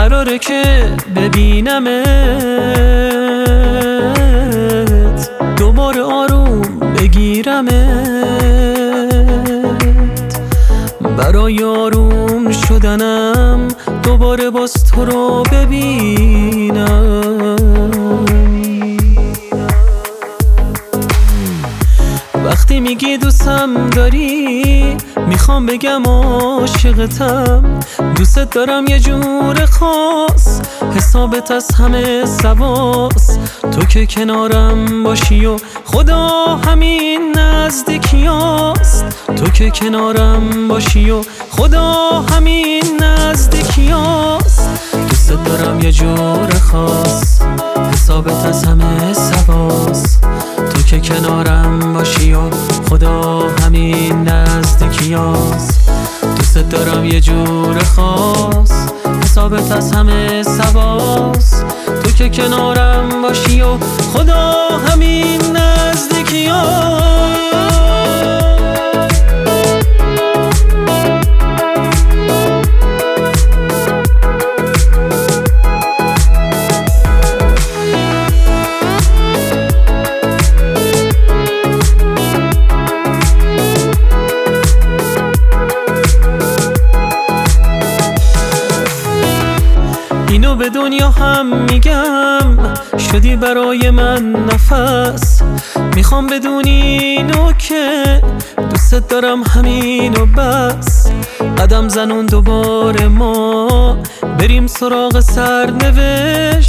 قراره که ببینمت، دوباره آروم بگیرمت، برای آروم شدنم دوباره باز تو رو ببینم. وقتی میگی دوستم داری، میخوام بگم عاشقتم، دوست دارم یه جور خاص، حسابت از همه سواس. تو که کنارم باشی و خدا همین نزدیکیاست، تو که کنارم باشی و خدا همین نزدیکیاست. دوست دارم یه جور خاص، حسابت از همه سواس. تو که کنارم باشی و خدا همین نزدیکیاست. دوست دارم یه جور خاص، حسابت از همه سواس. تو که کنارم باشی و خدا همین نزدیکیاست. اینو به دنیا هم میگم، شدی برای من نفس. میخوام بدونی اینو که دوست دارم همینو بس. قدم زنون دوباره ما بریم سراغ سرنوشت،